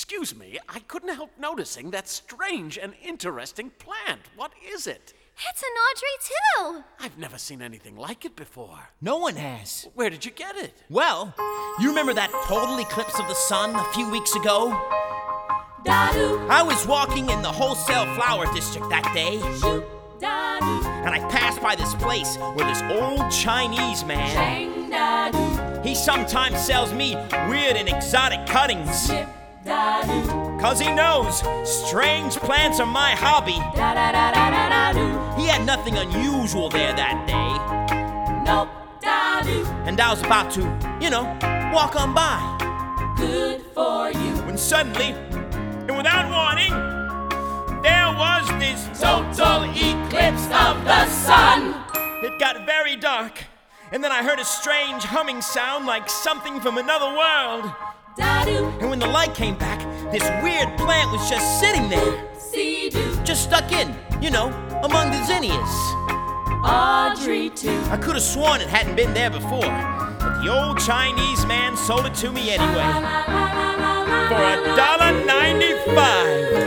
Excuse me, I couldn't help noticing that strange and interesting plant. What is it? It's an Audrey, too. I've never seen anything like it before. No one has. Where did you get it? Well, you remember that total eclipse of the sun a few weeks ago? Da-doo, I was walking in the wholesale flower district that day, shoo, da-doo, and I passed by this place where this old Chinese man, shang, da-doo, he sometimes sells me weird and exotic cuttings. ship, da-doo, 'Cause he knows strange plants are my hobby. da-da-da-da-da-da-doo, He had nothing unusual there that day, nope, da-doo, and I was about to, walk on by, good for you. when suddenly, and without warning, there was this Total eclipse of the sun. It got very dark, and then I heard a strange humming sound like something from another world. Da-doo, And when the light came back, this weird plant was just sitting there, see-doo, just stuck in, among the zinnias. Audrey, too. I could have sworn it hadn't been there before, but the old Chinese man sold it to me anyway, for $1.95.